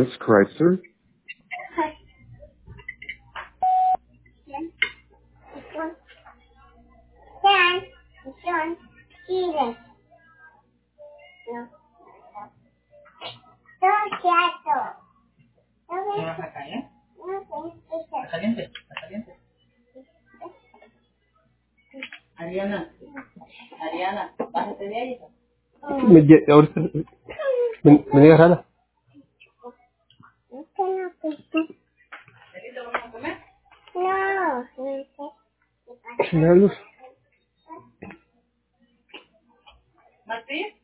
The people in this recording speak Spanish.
Benz Chrysler. ¿Me vas a caer? ¿Está caliente? ¿Está caliente? Ariana, bájate de ahí. Ahorita, me digas, Ana. ¿Ahorita vamos a comer? ¿Me da luz? ¿Martín?